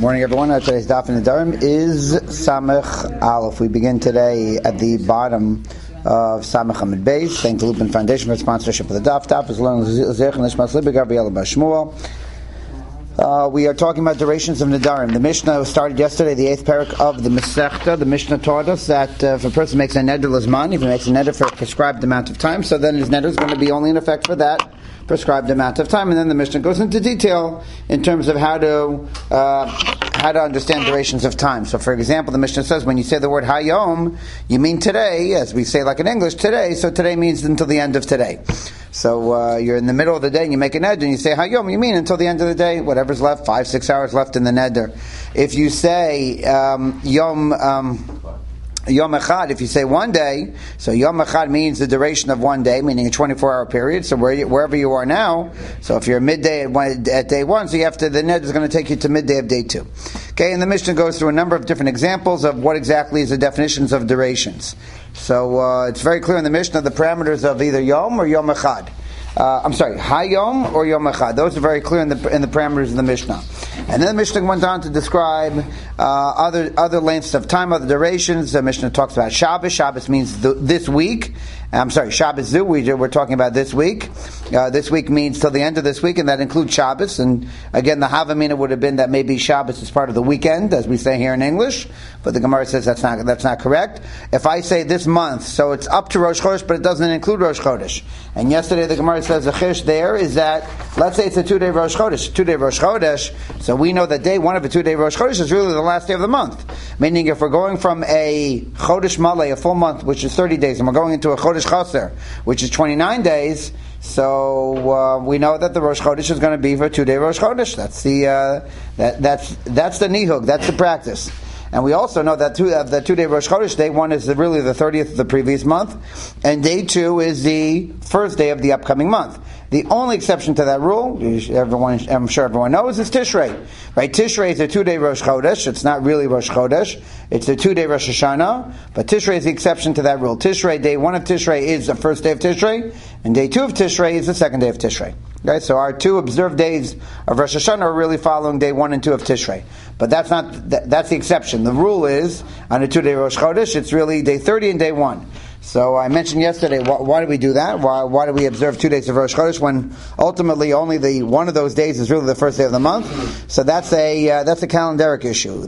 Morning, everyone. Today's Daf in the Nedarim is Samech Aleph. We begin today at the bottom of Samech Amid Beis. Thank the Lupin Foundation for sponsorship of the Daf. Daf is learning Zech and Nishmas Libbe Gabriel Bashmuel. We are talking about durations of Nedarim. The Mishnah started yesterday, the 8th parak of the Masechta. The Mishnah taught us that if a person makes a neder l'zman, if he makes a neder for a prescribed amount of time, so then his neder is going to be only in effect for that prescribed amount of time. And then the Mishnah goes into detail in terms of how to understand durations of time. So, for example, the Mishnah says when you say the word hayom, you mean today, as we say like in English, today. So today means until the end of today. So you're in the middle of the day and you make a neder and you say hayom, you mean until the end of the day, whatever's left, 5-6 hours left in the neder. If you say Yom Echad, if you say one day, so Yom Echad means the duration of one day, meaning a 24-hour period. So wherever you are now, so if you're midday at day one, so you have to, the neder is going to take you to midday of day two. Okay, and the Mishnah goes through a number of different examples of what exactly is the definitions of durations. So it's very clear in the Mishnah the parameters of either Yom or Yom Echad. Hayom or Yom Echad. Those are very clear in the parameters of the Mishnah. And then the Mishnah went on to describe other lengths of time, other durations. The Mishnah talks about Shabbos. Shabbos means this week. Shabbos Zu, we're talking about this week. This week means till the end of this week, and that includes Shabbos. And again, the Havamina would have been that maybe Shabbos is part of the weekend, as we say here in English. But the Gemara says that's not correct. If I say this month, so it's up to Rosh Chodesh, but it doesn't include Rosh Chodesh. And yesterday the Gemara says the chish there is that, let's say it's a 2-day Rosh Chodesh, so we know that day one of a 2-day Rosh Chodesh is really the last day of the month. Meaning if we're going from a Chodesh Malay, a full month, which is 30 days, and we're going into a Chodesh Chaser, which is 29 days, so we know that the Rosh Chodesh is going to be for a 2-day Rosh Chodesh. That's the nihug, that's the practice. And we also know that the 2-day Rosh Chodesh, day one is really the 30th of the previous month, and day two is the first day of the upcoming month. The only exception to that rule, I'm sure everyone knows, is Tishrei. Right? Tishrei is a 2-day Rosh Chodesh. It's not really Rosh Chodesh. It's a 2-day Rosh Hashanah. But Tishrei is the exception to that rule. Tishrei, day one of Tishrei is the first day of Tishrei, and day two of Tishrei is the second day of Tishrei. Okay? So our two observed days of Rosh Hashanah are really following day 1 and 2 of Tishrei. But that's the exception. The rule is, on a 2-day Rosh Chodesh, it's really day 30 and day 1. So I mentioned yesterday, why do we do that? Why do we observe 2 days of Rosh Chodesh when ultimately only one of those days is really the first day of the month? So that's a calendaric issue.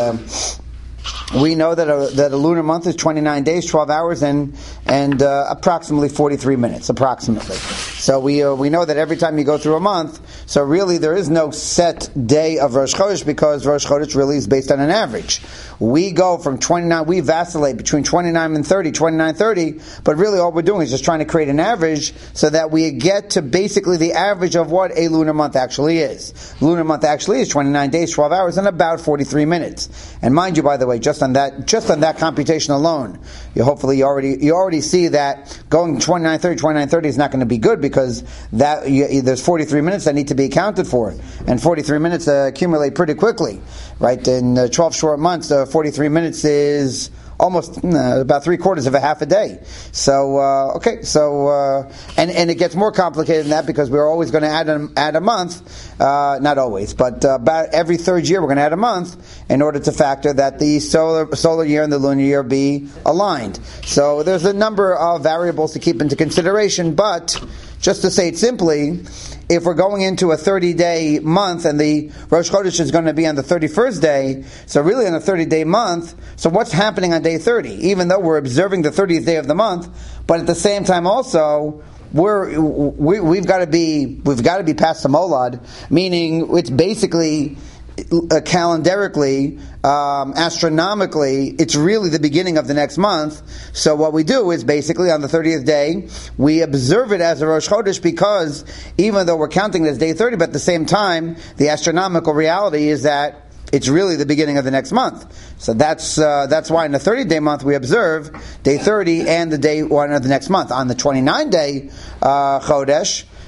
We know that a lunar month is 29 days, 12 hours, and approximately 43 minutes, approximately. So we know that every time you go through a month, so really there is no set day of Rosh Chodesh because Rosh Chodesh really is based on an average. We go from 29, we vacillate between 29 and 30, but really all we're doing is just trying to create an average so that we get to basically the average of what a lunar month actually is. Lunar month actually is 29 days, 12 hours, and about 43 minutes. And mind you, by the way, just on that computation alone, you already see that going 29:30 is not going to be good because there's 43 minutes that need to be accounted for, and 43 minutes accumulate pretty quickly, right? In 12 short months, 43 minutes is almost about 3/4 of a half a day. So and it gets more complicated than that because we're always going to add a month. Not always, but about every third year we're going to add a month in order to factor that the solar year and the lunar year be aligned. So there's a number of variables to keep into consideration, but just to say it simply, if we're going into a 30-day month and the Rosh Chodesh is going to be on the 31st day, so really on a 30-day month, so what's happening on day 30? Even though we're observing the 30th day of the month, but at the same time also, we've got to be past the Molad, meaning it's basically calendarically, astronomically, it's really the beginning of the next month. So what we do is basically on the 30th day, we observe it as a Rosh Chodesh because even though we're counting it as day 30, but at the same time, the astronomical reality is that it's really the beginning of the next month. So that's why in the 30-day month we observe day 30 and the day 1 of the next month. On the 29-day Chodesh,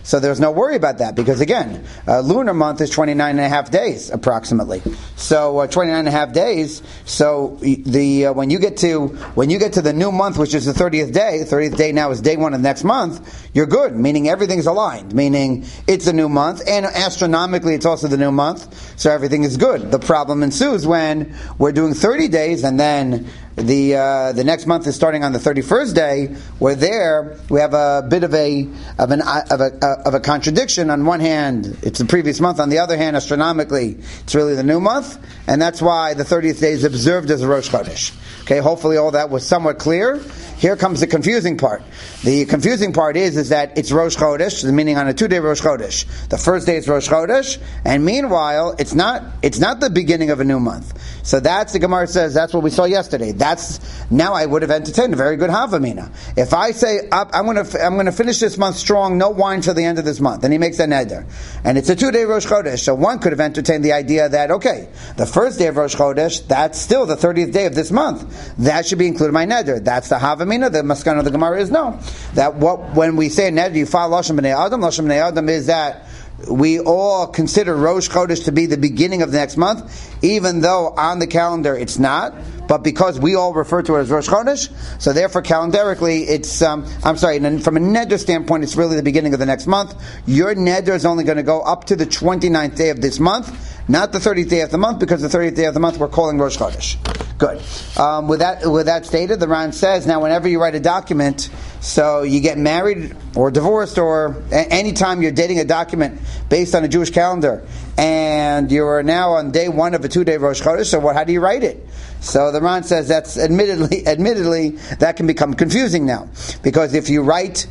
So there's no worry about that because again, lunar month is 29 and a half days approximately. So 29 and a half days. So when you get to the new month, which is the 30th day now is day one of the next month, you're good. Meaning everything's aligned. Meaning it's a new month, and astronomically it's also the new month. So everything is good. The problem ensues when we're doing 30 days and then the next month is starting on the 31st day. Where there we have a bit of a contradiction. On one hand, it's the previous month. On the other hand, astronomically, it's really the new month, and that's why the 30th day is observed as a Rosh Chodesh. Okay, hopefully all that was somewhat clear. Here comes the confusing part. The confusing part is that it's Rosh Chodesh, meaning on a 2-day Rosh Chodesh. The first day is Rosh Chodesh, and meanwhile, it's not the beginning of a new month. So that's, the Gemara says, that's what we saw yesterday. Now I would have entertained a very good Havamina. If I say, I'm going to finish this month strong, no wine till the end of this month, and he makes a neder. And it's a 2-day Rosh Chodesh, so one could have entertained the idea that, okay, the first day of Rosh Chodesh, that's still the 30th day of this month. That should be included in my neder. That's the Havamina. The Maskana of the Gemara is no. That when we say neder, you follow Lashon B'nei Adam. Lashon B'nei Adam is that we all consider Rosh Chodesh to be the beginning of the next month, even though on the calendar it's not. But because we all refer to it as Rosh Chodesh, so therefore calendarically it's, from a neder standpoint, it's really the beginning of the next month. Your neder is only going to go up to the 29th day of this month, not the 30th day of the month, because the 30th day of the month we're calling Rosh Chodesh. Good. With that stated, the Ran says, now whenever you write a document, so you get married or divorced, or anytime you're dating a document based on a Jewish calendar, and you are now on day one of a 2-day Rosh Chodesh, so how do you write it? So the Ran says that's admittedly that can become confusing now, because if you write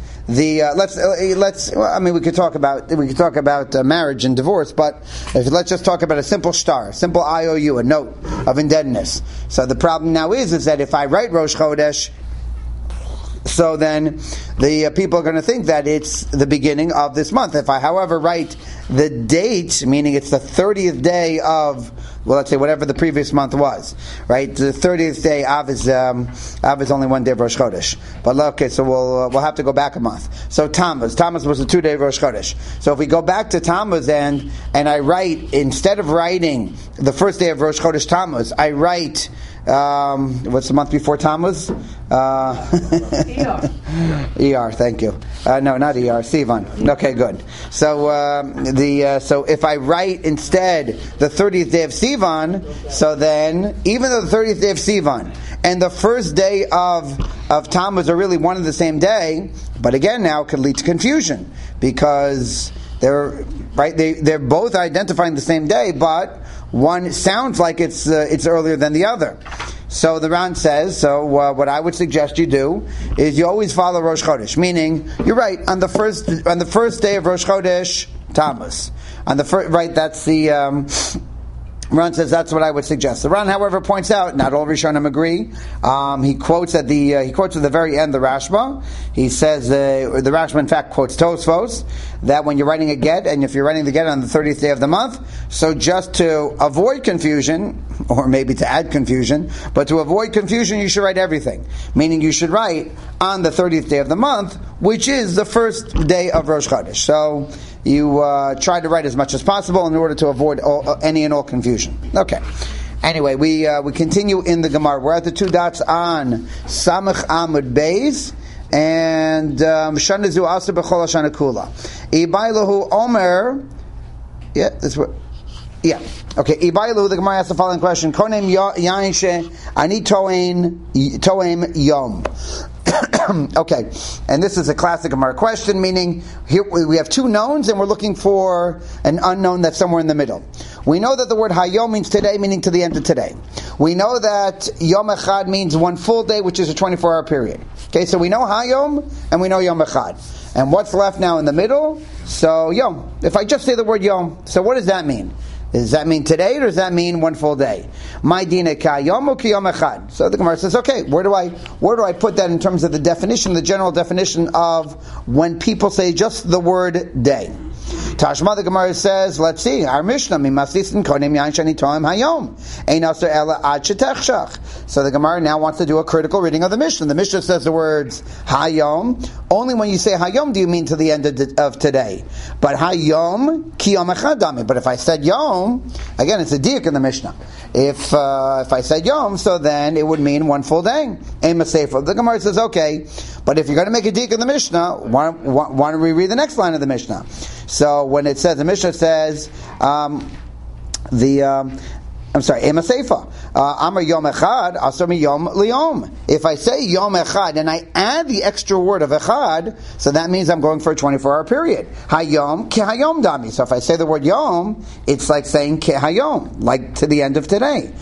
we could talk about marriage and divorce, but let's just talk about a simple shtar, simple IOU, a note of indebtedness. So the problem now is that if I write Rosh Chodesh, so then the people are going to think that it's the beginning of this month. If I, however, write the date, meaning it's the 30th day of, let's say whatever the previous month was, right? The 30th day, Av is only one day of Rosh Chodesh. But okay, so we'll have to go back a month. So Tammuz was a 2-day Rosh Chodesh. So if we go back to Tammuz and I write, instead of writing the first day of Rosh Chodesh Tammuz, I write, what's the month before Tammuz? ER, thank you. No, not ER, Sivan. Okay, good. So so if I write instead the 30th day of Sivan, so then even though the 30th day of Sivan and the first day of Tammuz are really one and the same day, but again now it could lead to confusion because they're both identifying the same day, but one sounds like it's earlier than the other. So the Ran says, what I would suggest you do is you always follow Rosh Chodesh, meaning you're right on the first day of Rosh Chodesh Tammuz. That's the Ran says that's what I would suggest. The Ran, however, points out not all Rishonim agree. He quotes at the very end the Rashba. He says the Rashba in fact quotes Tosfos that when you're writing a get, and if you're writing the get on the 30th day of the month, so just to avoid confusion, or maybe to add confusion, but to avoid confusion, you should write everything. Meaning you should write on the 30th day of the month, which is the first day of Rosh Chodesh. So you try to write as much as possible in order to avoid any and all confusion. Okay. Anyway, we continue in the Gemara. We're at the 2 dots on Samach Amud Beis, and Shanazu Asa B'chol Hashana Kula. Ibailahu Omer. Yeah, that's what. Yeah. Okay. Ibailu, the Gemara asks the following question: Konem Yain She Ani Toem Yom. Okay, and this is a classic Gemara question, meaning here we have 2 knowns and we're looking for an unknown that's somewhere in the middle. We know that the word Hayom means today, meaning to the end of today. We know that Yom Echad means one full day, which is a 24-hour period. Okay, so we know Hayom and we know Yom Echad. And what's left now in the middle? So Yom. If I just say the word Yom, so what does that mean? Does that mean today, or does that mean one full day? My dina kayom or kiyom echad. So the Gemara says, okay, where do I put that in terms of the definition, the general definition of when people say just the word day? Tashma, the Gemara says, let's see, our Mishnah, Mimaslisin Konim Yain Shani Toim Hayom, Ein Aser Ela Ad Shetechshach. So the Gemara now wants to do a critical reading of the Mishnah. The Mishnah says the words Hayom. Only when you say Hayom do you mean to the end of today. But Hayom Ki Yom Echad Dami. But if I said Yom, again, it's a diak in the Mishnah. If I said Yom, so then it would mean one full day. Ein Sefer. The Gemara says, okay, but if you're going to make a diak in the Mishnah, why don't we read the next line of the Mishnah? So when it says, the Mishnah says, Ema Seifa. Amar Yom Echad, Asar Yom Liyom. If I say Yom Echad and I add the extra word of Echad, so that means I'm going for a 24-hour period. Hayom Ki Hayom Dami. So if I say the word Yom, it's like saying Ki Hayom, like to the end of today.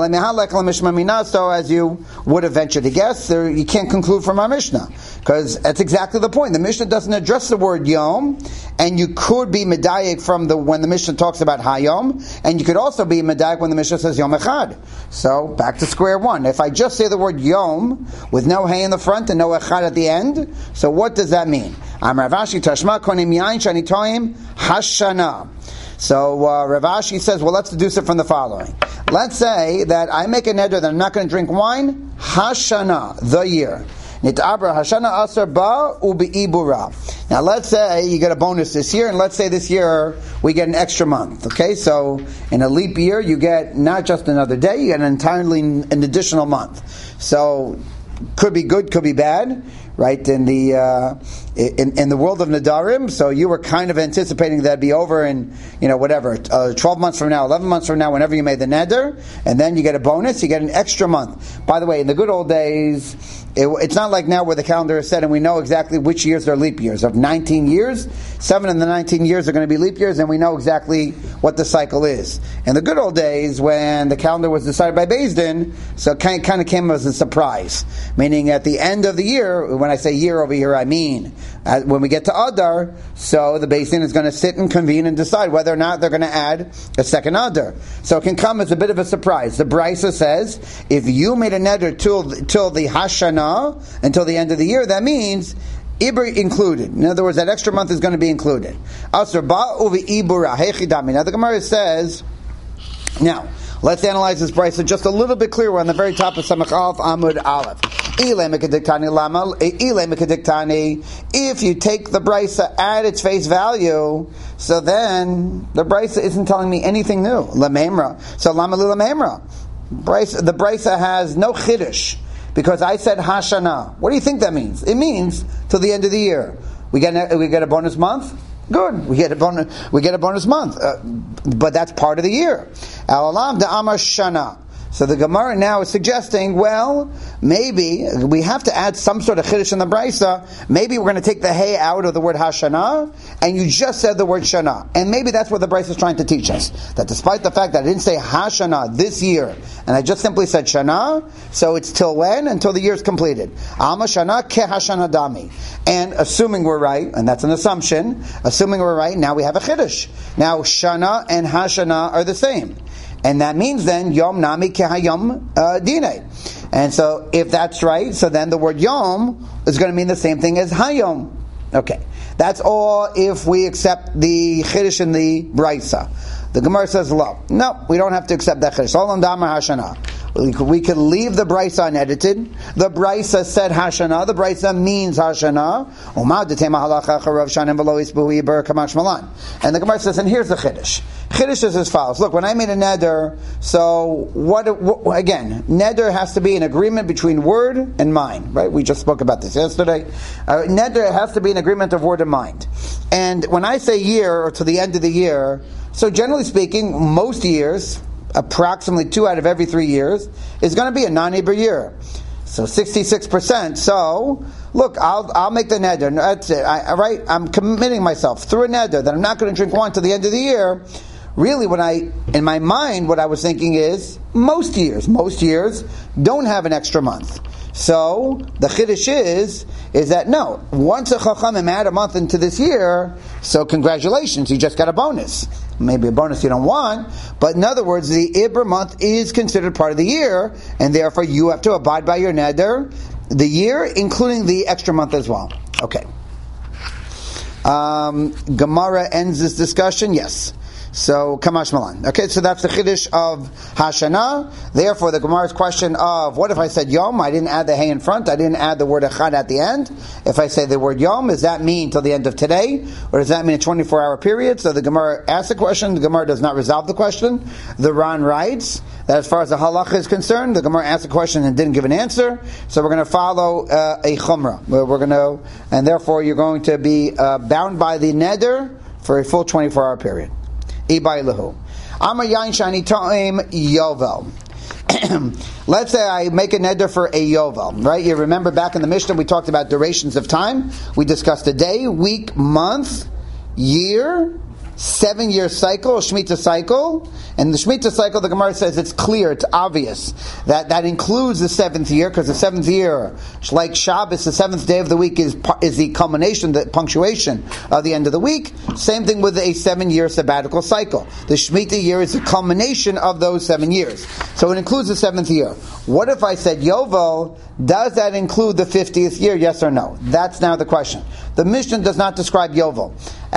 So as you would have ventured to guess, you can't conclude from our Mishnah, because that's exactly the point. The Mishnah doesn't address the word Yom, and you could be medayik from when the Mishnah talks about Hayom, and you could also be medayik when the Mishnah says Yom Echad. So back to square one. If I just say the word Yom with no hay in the front and no Echad at the end, so what does that mean? Rav Ashi Tashma Konim Yain Shani Toim Hashana. So Rav Ashi says, well, let's deduce it from the following. Let's say that I make a neder that I'm not going to drink wine, Hashana, the year. Nit'abra Hashana Asar Ba Ubi Ibura. Now let's say you get a bonus this year, and let's say this year we get an extra month. Okay, so in a leap year you get not just another day, you get an additional month. So could be good, could be bad, right? In the in the world of Nadarim, so you were kind of anticipating that'd be over in 12 months from now, 11 months from now, whenever you made the neder, and then you get a bonus, you get an extra month. By the way, in the good old days, it's not like now where the calendar is set and we know exactly which years are leap years. Of 19 years, 7 of the 19 years are going to be leap years, and we know exactly what the cycle is. In the good old days, when the calendar was decided by Beis Din, so it kind of came as a surprise. Meaning at the end of the year, when I say year over here, I mean when we get to Adar, so the Beis Din is going to sit and convene and decide whether or not they're going to add a second Adar. So it can come as a bit of a surprise. The Brisa says, if you made a neder till the Hashanah, until the end of the year, that means Ibur included. In other words, that extra month is going to be included. Asr ba'uvi ibura hechidami. Now the Gemara says, now let's analyze this brisa just a little bit clearer on the very top of Samach Aleph Amud Aleph. If you take the brisa at its face value, so then the brisa isn't telling me anything new. Lamemra. So lamalu lamemra. The brisa has no chiddush. Because I said Hashanah. What do you think that means? It means till the end of the year. We get a bonus month? Good. We get a bonus month. But that's part of the year. Al-alam da'amar shana. So the Gemara now is suggesting, well, maybe we have to add some sort of chiddush in the brisa. Maybe we're going to take the hay out of the word Hashanah, and you just said the word Shana. And maybe that's what the brisa is trying to teach us. That despite the fact that I didn't say Hashanah this year, and I just simply said Shana, so it's till when? Until the year is completed. Alma Shana ke Hashanah dami. And assuming we're right, and that's an assumption, assuming we're right, now we have a chiddush. Now Shana and Hashanah are the same. And that means then, Yom Nami Kehayom Dine. And so, if that's right, so then the word Yom is going to mean the same thing as Hayom. Okay. That's all if we accept the Chiddush in the Brisa. The Gemara says, no, we don't have to accept that Chiddush. Olam Damar Hashanah. We could leave the Brisa unedited. The Brisa said Hashanah. The Brisa means Hashanah. And the Gemara says, and here's the Chiddush. Chiddush is as follows. Look, when I made a neder, so what again, neder has to be an agreement between word and mind, right? We just spoke about this yesterday. Neder has to be an agreement of word and mind. And when I say year, or to the end of the year, so generally speaking, most years, approximately 2 out of every 3 years, is going to be a non-Ibur year. So 66%. So, look, I'll make the neder. That's it. I'm committing myself through a neder that I'm not going to drink wine till the end of the year. Really, in my mind, what I was thinking is, most years don't have an extra month. So, the chiddush is that no, once a chachamim add a month into this year, so congratulations, you just got a bonus. Maybe a bonus you don't want, but in other words, the Ibur month is considered part of the year, and therefore you have to abide by your neder, the year, including the extra month as well. Okay. Gemara ends this discussion. Yes. So, Kamash Malan. Okay, so that's the Chiddush of Hashanah. Therefore, the Gemara's question of, what if I said Yom? I didn't add the Hey in front. I didn't add the word Echad at the end. If I say the word Yom, does that mean till the end of today? Or does that mean a 24-hour period? So the Gemara asks the question. The Gemara does not resolve the question. The Ran writes that as far as the halacha is concerned, the Gemara asked the question and didn't give an answer. So we're going to follow a Chumrah. And therefore you're going to be bound by the neder for a full 24-hour period. Let's say I make a neder for a yovel, right? You remember back in the Mishnah we talked about durations of time. We discussed a day, week, month, year, 7-year cycle, a Shemitah cycle. And the Shemitah cycle, the Gemara says it's clear, it's obvious that includes the 7th year, because the 7th year, like Shabbos, the 7th day of the week is the culmination, the punctuation of the end of the week. Same thing with a 7-year sabbatical cycle. The Shemitah year is the culmination of those 7 years. So it includes the 7th year. What if I said Yovel, does that include the 50th year, yes or no? That's now the question. The Mishnah does not describe Yovel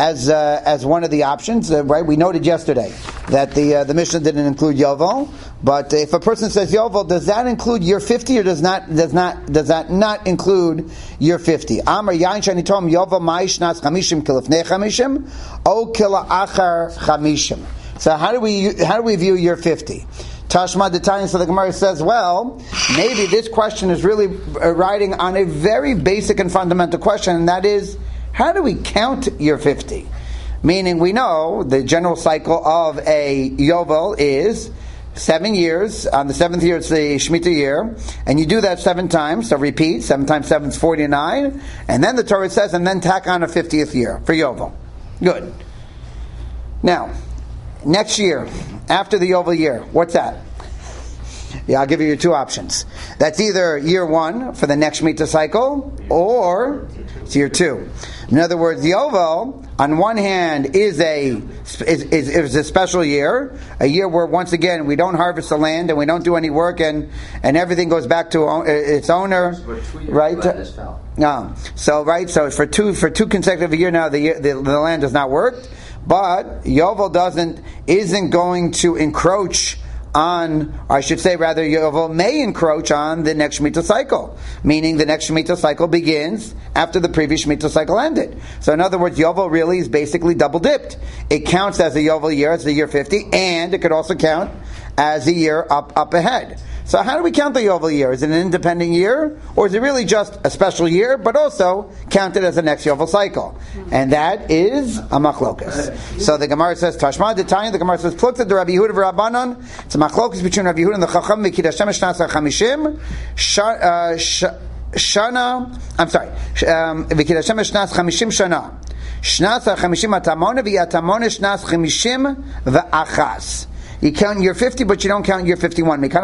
as one of the options, right? We noted yesterday that the Mishnah didn't include Yovel, but if a person says Yovel, does that include year 50 or does that not include year 50? Amar Yain Shani Tom Yovel Mai Shnas Chamishim Kilifnei Chamishim O Kila Achar Chamishim. So how do we view year 50? Tashma D'Tanya, so the Gemara says, well, maybe this question is really riding on a very basic and fundamental question, and that is, how do we count year 50? Meaning, we know the general cycle of a Yovel is 7 years. On the 7th year, it's the Shemitah year, and you do that 7 times. So repeat, 7 times 7 is 49, and then the Torah says, and then tack on a 50th year for Yovel. Good. Now, next year, after the Yovel year, what's that? Yeah, I'll give you 2 options. That's either year 1 for the next Shemitah cycle, or it's year 2. In other words, the Yovel, on one hand, is a special year, a year where, once again, we don't harvest the land and we don't do any work, and everything goes back to its owner, right? No. So for two consecutive years now, the land does not work, but Yovel isn't going to encroach on, or I should say rather, Yovel may encroach on the next Shemitah cycle, meaning the next Shemitah cycle begins after the previous Shemitah cycle ended. So in other words, Yovel really is basically double dipped. It counts as a Yovel year, it's the year 50, and it could also count as a year up ahead. So how do we count the Yovel year? Is it an independent year, or is it really just a special year, but also counted as the next Yovel cycle? And that is a machlokas. So the Gemara says, Tashma D'Tanya, the Gemara says, Plukta de Rabbi Yehuda v'Rabbanan. It's a machlokas between Rabbi Yehuda and the Chacham, V'kid Hashem Shnasa Chamishim, Shana, I'm sorry, V'kid Hashem Shnas Chamishim Shana. Shnasa Chamishim Atamona, V'yatamona Shnas Chamishim V'achas. You count year 50, but you don't count year 51. So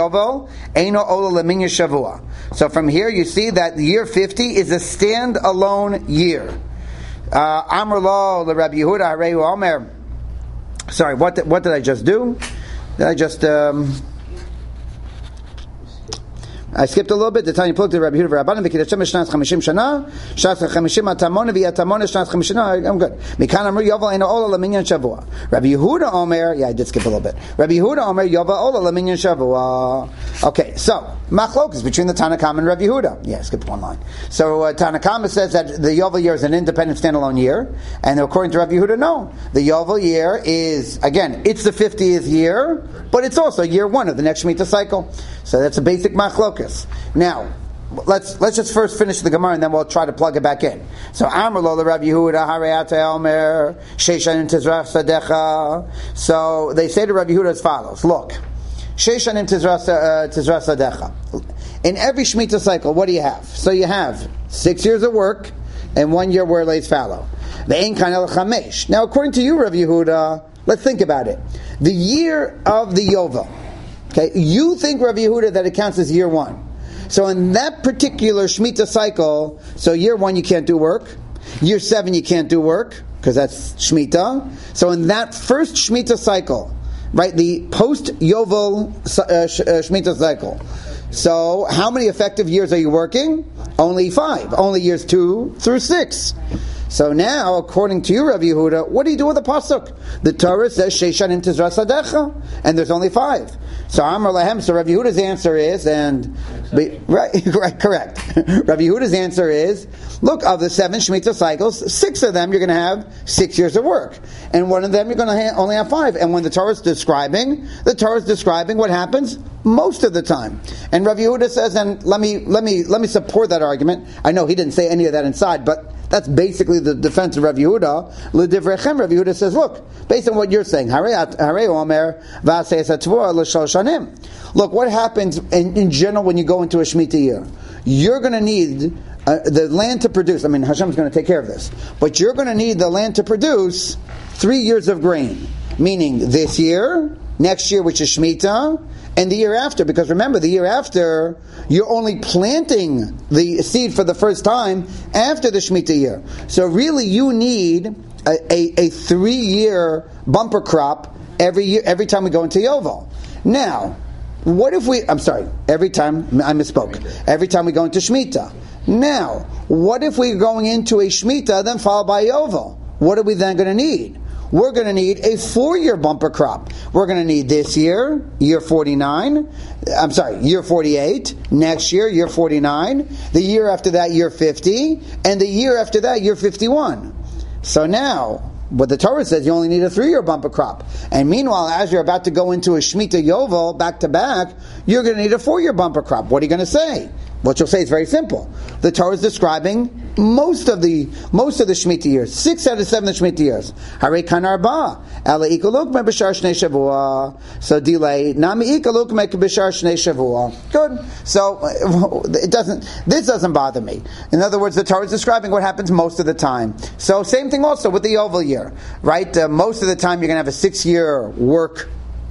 from here you see that year 50 is a stand-alone year. Sorry, what did I just do? Did I just... I skipped a little bit. The Tanya plugged to Rabbi Yehuda v'Rabbanan v'kid Hashem shnas 50 shana, shnas 50 atamona v'yatamona shnas 50 shana. I'm good. Mikan amru yovel eino ola leminyan shavua. Rabbi Yehuda omer, I did skip a little bit. Rabbi Yehuda omer yovel ola leminyan shavua. Okay, so machlokas between the Tanakam and Rabbi Yehuda. Yeah, I skipped one line. So Tanakam says that the Yovel year is an independent standalone year, and according to Rabbi Yehuda, no. The Yovel year is, again, it's the 50th year, but it's also year 1 of the next Shemitah cycle. So that's a basic machlokas. Now, let's just first finish the Gemara and then we'll try to plug it back in. So Amar lo Rabbi Yehuda harayata omer sheishanim tizrach sadecha. So they say to Rabbi Yehuda as follows: look, sheishanim tizrach sadecha. In every Shemitah cycle, what do you have? So you have 6 years of work and 1 year where it lays fallow. Ve'ein kan el chamesh. Now, according to you, Rabbi Yehuda, let's think about it. The year of the Yovel. Okay, you think, Rabbi Yehuda, that it counts as year 1. So in that particular Shemitah cycle, so year 1 you can't do work, year 7 you can't do work, because that's Shemitah. So in that first Shemitah cycle, right, the post-Yovel Shemitah cycle, so how many effective years are you working? Only 5. Only years 2 through 6. So now, according to you, Rabbi Yehuda, what do you do with the pasuk? The Torah says Sheishanim Tizras Sadecha, and there's only 5. So Amar Lahem. So Rabbi Yehuda's answer is, right, correct. Rabbi Yehuda's answer is, look, of the 7 Shemitah cycles, 6 of them you're going to have 6 years of work, and one of them you're going to only have 5. And when the Torah is describing what happens most of the time. And Rabbi Yehuda says, and let me support that argument. I know he didn't say any of that inside, but that's basically the defense of Rabbi Yehuda. L'divrechem, Rabbi Yehuda says, look, based on what you're saying, Harei Omer v'aseh satvua l'shal shanim. Look, what happens in general when you go into a Shemitah year? You're going to need the land to produce. I mean, Hashem's going to take care of this, but you're going to need the land to produce 3 years of grain, meaning this year, next year, which is Shemitah, and the year after, because remember, the year after, you're only planting the seed for the first time after the Shemitah year. So really, you need a 3-year bumper crop every year, every time we go into Yovel. Now, what if we, every time we go into Shemitah. Now, what if we're going into a Shemitah, then followed by Yovel? What are we then going to need? We're going to need a 4-year bumper crop. We're going to need this year, year 48, next year, year 49, the year after that, year 50, and the year after that, year 51. So now, what the Torah says, you only need a 3-year bumper crop. And meanwhile, as you're about to go into a Shemitah Yovel, back to back, you're going to need a 4-year bumper crop. What are you going to say? What you'll say is very simple. The Torah is describing most of the Shemitah years. 6 out of 7 of the Shemitah years. Harei kan arba. Ela ikaluk me b'shar shnei shavua. So delay. Nami ikaluk me b'shar shnei shavua. Good. So this doesn't bother me. In other words, the Torah is describing what happens most of the time. So same thing also with the Yovel year. Right? Most of the time you're going to have a 6-year work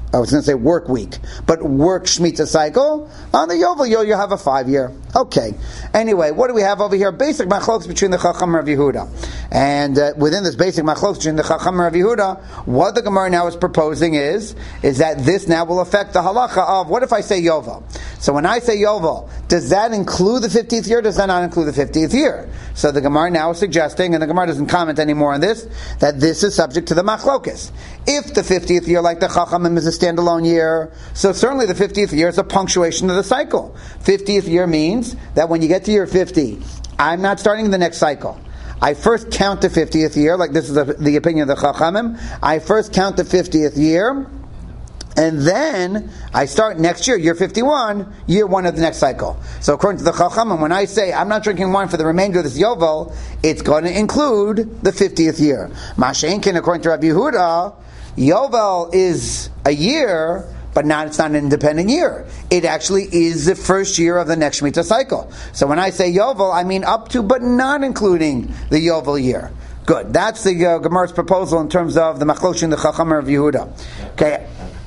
week, but work Shemitah cycle. On the Yovel year, you have a 5-year. Okay. Anyway, what do we have over here? Basic machlokes between the Chacham and Rav Yehuda. And within this basic machlokes between the Chacham and Rav Yehuda, what the Gemara now is proposing is that this now will affect the halacha of, what if I say Yovel? So when I say Yovel, does that include the 50th year? Does that not include the 50th year? So the Gemara now is suggesting, and the Gemara doesn't comment anymore on this, that this is subject to the machlokes. If the 50th year, like the Chachamim, is a standalone year, so certainly the 50th year is a punctuation of the cycle. 50th year means that when you get to year 50, I'm not starting the next cycle. I first count the 50th year, like this is the opinion of the Chachamim. I first count the 50th year, and then I start next year, year 51, year 1 of the next cycle. So according to the Chachamim, when I say I'm not drinking wine for the remainder of this Yovel, it's going to include the 50th year. Masha'inkin, according to Rabbi Yehuda, Yovel is a year, but it's not an independent year. It actually is the first year of the next Shemitah cycle. So when I say Yovel, I mean up to, but not including the Yovel year. Good. That's the Gemara's proposal in terms of the Machlokes in the Chacham of Yehuda. Okay.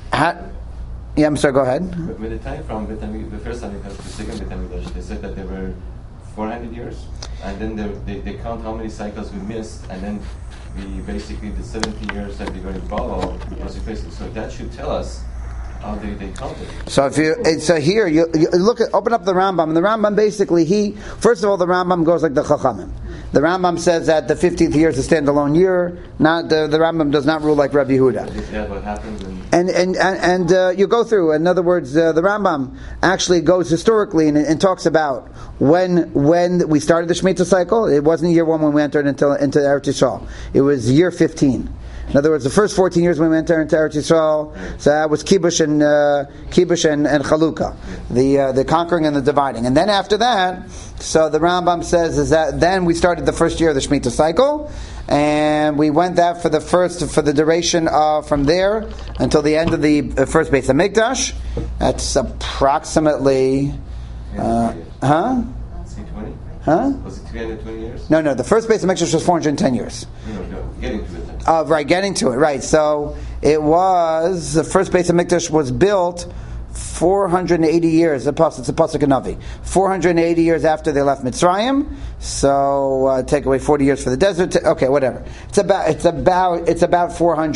Yeah, I'm sorry, go ahead. With the time from the first time to the second Beit HaMikdash, they said that there were 400 years, and then they count how many cycles we missed, and then basically the 70 years that they're going to follow. So that should tell us how they counted. So here you open up the Rambam, and the Rambam basically first of all the Rambam goes like the Chachamim. The Rambam says that the 50th year is a standalone year. Not the Rambam does not rule like Rabbi Yehuda. Is that what happens? And you go through. In other words, the Rambam actually goes historically and talks about when we started the Shemitah cycle. It wasn't year 1 when we entered into Eretz Yisrael. It was year 15. In other words, the first 14 years we went into Eretz Yisrael, so that was Kibush and Chalukah, the conquering and the dividing. And then after that, so the Rambam says is that then we started the first year of the Shemitah cycle, and we went that for the duration from there until the end of the first Beit HaMikdash. That's approximately, Huh? Was it 320 years? No, the first Beit HaMikdash was 410 years. No, getting to it. Getting to it, right. So it was, the first Beit HaMikdash was built 480 years, it's a Pasuk in Navi, 480 years after they left Mitzrayim, so take away 40 years for the desert, okay, whatever. It's about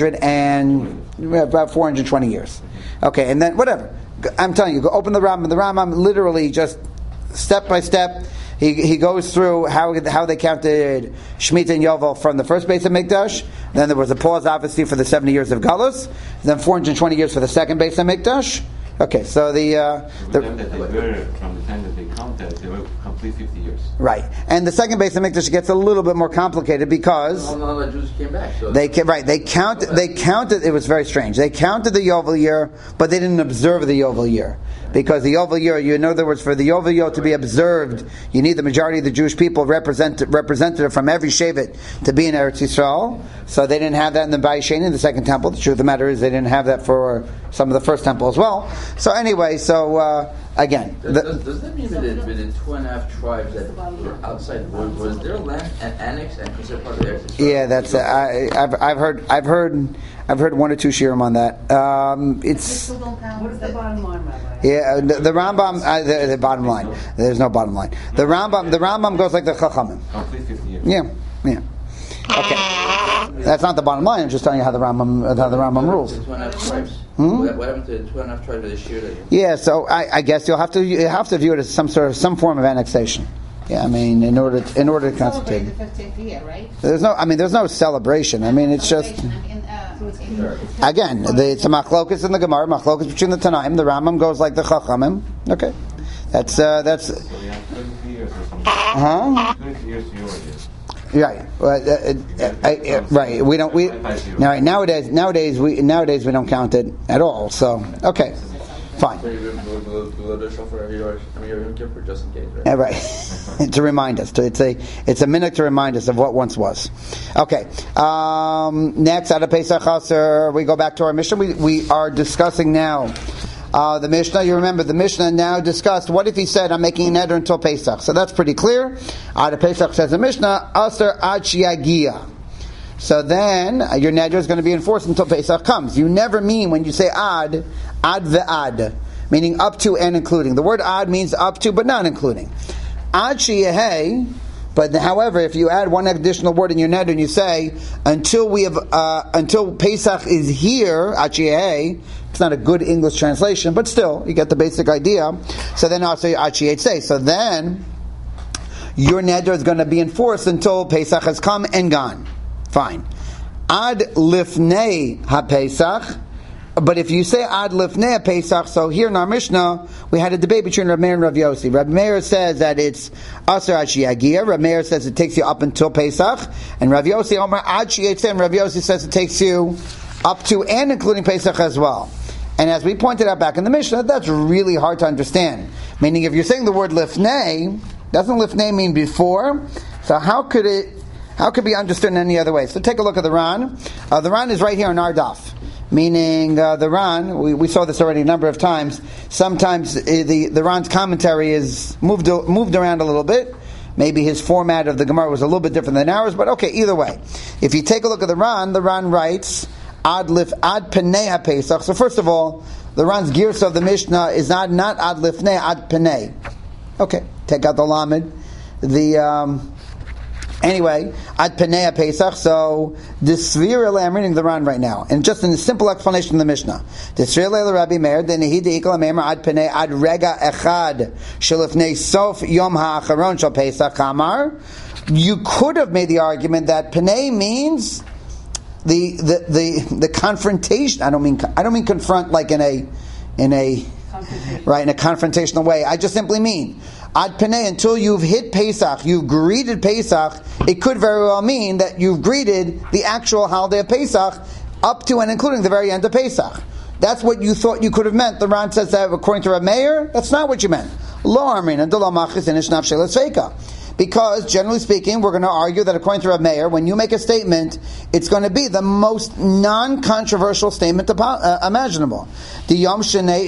420 years. Okay, and then, whatever. I'm telling you, go open the Rambam literally just step by step he goes through how they counted Shemitah and Yovel from the first Beis HaMikdash. Then there was a pause, obviously, for the 70 years of Galus. Then 420 years for the second Beis HaMikdash. Okay, so from the time that they counted, they were complete 50 years. Right, and the second Beis HaMikdash gets a little bit more complicated because all the Jews came back. So they counted. It was very strange. They counted the Yovel year, but they didn't observe the Yovel year. Because the Yovel year, in other words, for the Yovel year to be observed, you need the majority of the Jewish people representative from every Shevet to be in Eretz Yisrael. So they didn't have that in the Bayis Sheni, in the second temple. The truth of the matter is they didn't have that for some of the first temple as well. So anyway, again. Does that mean that within 2.5 tribes that were outside, was their land annexed and considered part of Eretz Yisrael? Yeah, that's I've heard one or two shirim on that. It's what is the bottom line, Rabbi? Yeah, the Rambam. The bottom line. There's no bottom line. The Rambam goes like the Chachamim. Complete 50 years. Yeah. Okay, that's not the bottom line. I'm just telling you how the Rambam rules. 2.5 tribes. What happened to the 2.5 tribes of this year? Yeah, so I guess you have to view it as some form of annexation. Yeah, I mean, in order to constitute. The 15th year, right? There's no celebration. I mean, it's just. Again, it's a machlokus in the Gemara, machlokus between the Tanaim. The Rambam goes like the Chachamim. Okay, that's. So we have 23 years or something. 23 years to yours. Right, right. We don't. Nowadays we don't count it at all. So okay, fine. Just in case, right? Right. To remind us. It's a minute to remind us of what once was. Okay. Next, out of Pesach Chaser, we go back to our Mishnah. We are discussing now the Mishnah. You remember the Mishnah now discussed. What if he said, "I'm making an eder until Pesach"? So that's pretty clear. Out of Pesach says the Mishnah, "Aser ad shiagia." So then your neder is going to be enforced until Pesach comes. You never mean when you say ad ve'ad, meaning up to and including. The word ad means up to but not including. Ad sheyehei, but however, if you add one additional word in your neder and you say until Pesach is here, ad sheyehei, it's not a good English translation, but still you get the basic idea. So then I'll say ad sheyehei. So then your neder is going to be enforced until Pesach has come and gone. Fine. Ad lifnei ha-Pesach. But if you say ad lifnei ha-Pesach, so here in our Mishnah, we had a debate between Reb Meir and Rav Yossi. Reb Meir says that it's aser ad shiagia. Reb Meir says it takes you up until Pesach. And Rav Yossi, Omer ad shiyetzeh, and Rav Yossi says it takes you up to and including Pesach as well. And as we pointed out back in the Mishnah, that's really hard to understand. Meaning if you're saying the word lifnei, doesn't lifnei mean before? So how could it be understood in any other way? So take a look at the Ran. The Ran is right here in our daf. Meaning the Ran, we saw this already a number of times. Sometimes the Ran's commentary is moved around a little bit. Maybe his format of the Gemara was a little bit different than ours, but okay, either way. If you take a look at the Ran writes, ad penei ha-Pesach. So first of all, the Ran's gears of the Mishnah is not ad lifnei, ad penei. Okay, take out the lamed. Anyway, ad penei ha-Pesach. So disvir, I'm reading the Ran right now, and just in a simple explanation of the Mishnah. Disvir le Rabbi Meir denehid ikol meimer ad penei ad rega echad shelifnei sof yom ha'acharon shel Pesach kamar. You could have made the argument that penei means the confrontation. I don't mean confront like in a confrontational way. I just simply mean ad penei, until you've hit Pesach, you've greeted Pesach. It could very well mean that you've greeted the actual holiday of Pesach up to and including the very end of Pesach. That's what you thought you could have meant. The Ran says that according to Reb Meir, that's not what you meant. Lo amrina de lo machis inish nafshei l'sfeika. Because, generally speaking, we're going to argue that according to Reb Meir, when you make a statement, it's going to be the most non-controversial statement imaginable. According to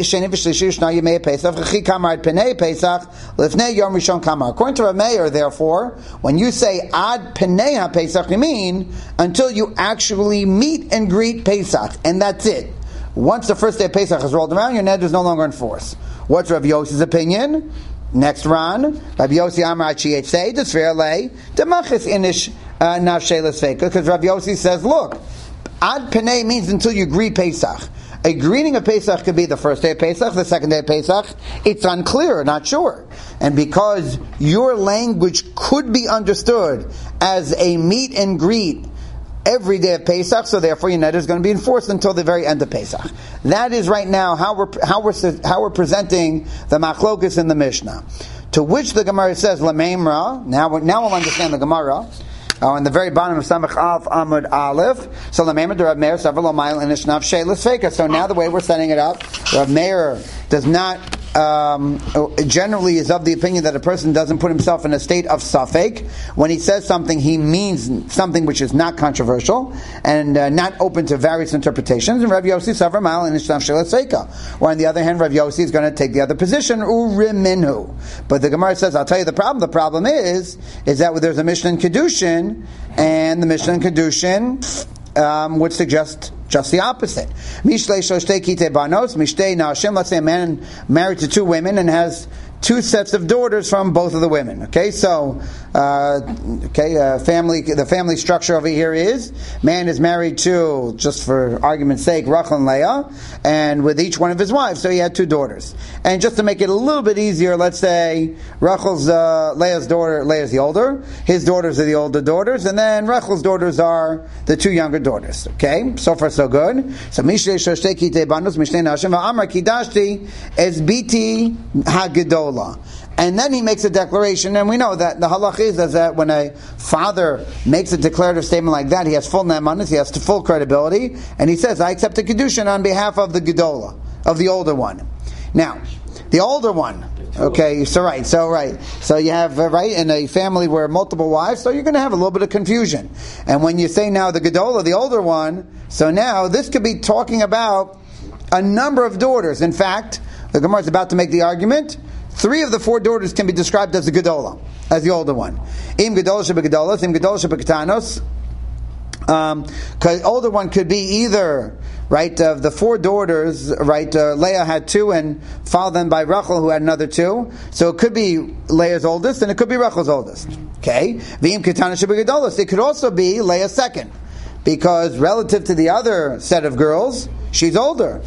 Reb Meir, therefore, when you say ad penei ha-Pesach, you mean until you actually meet and greet Pesach, and that's it. Once the first day of Pesach has rolled around, your neder is no longer in force. What's Rav Yossi's opinion? Next Ran, Rabbi Yossi Amar Chiyetzei Desfer Le Demachis Inish Nafshei L'Sfeika, because Rabbi Yossi says, look, Ad Penei means until you greet Pesach. A greeting of Pesach could be the first day of Pesach, the second day of Pesach. It's unclear, not sure. And because your language could be understood as a meet and greet every day of Pesach, so therefore your neder is going to be enforced until the very end of Pesach. That is right now how we're presenting the machlokus in the Mishnah. To which the Gemara says Lameimra. Now we'll understand the Gemara. On the very bottom of Samach Alf Amud Aleph. So Lameimra de Rav Meir Savar Lomayil and Ishnav Sheilus Feka. So now the way we're setting it up, Rav Meir does not generally is of the opinion that a person doesn't put himself in a state of safek. When he says something, he means something which is not controversial and not open to various interpretations. And Rav Yossi Savar Mal and Ishnav Sheilus Feka. Or on the other hand, Rav Yossi is going to take the other position, Uriminu. But the Gemara says, I'll tell you the problem. The problem is that there's a Mishnah in Kedushin, and the Mishnah in Kedushin would suggest just the opposite. Mishlei shoshte kite banos, mishtei nashim. Let's say a man married to two women and has two sets of daughters from both of the women. Okay, so the family structure over here is man is married to, just for argument's sake, Rachel and Leah, and with each one of his wives. So he had two daughters. And just to make it a little bit easier, let's say Rachel's Leah's the older, his daughters are the older daughters, and then Rachel's daughters are the two younger daughters. Okay, so far so good. So Mishlei shoshte kite banos, mishtei nashim, va'amar kidashti es biti hagedol. And then he makes a declaration, and we know that the halach is that when a father makes a declarative statement like that, he has full ne'emanos, he has full credibility, and he says, I accept the kedushin on behalf of the gedola, of the older one. Now, the older one, okay, so you have, in a family where multiple wives, so you're going to have a little bit of confusion. And when you say now the gedola, the older one, so now this could be talking about a number of daughters. In fact, the Gemara is about to make the argument, 3 of the 4 daughters can be described as the gedola, as the older one. Im gedola shebegedolos, im gedola shebeketanos. Because older one could be either of the 4 daughters. Leah had 2, and followed them by Rachel, who had another 2. So it could be Leah's oldest, and it could be Rachel's oldest. Okay, v'im ketana shebegedolos. It could also be Leah's second, because relative to the other set of girls, she's older.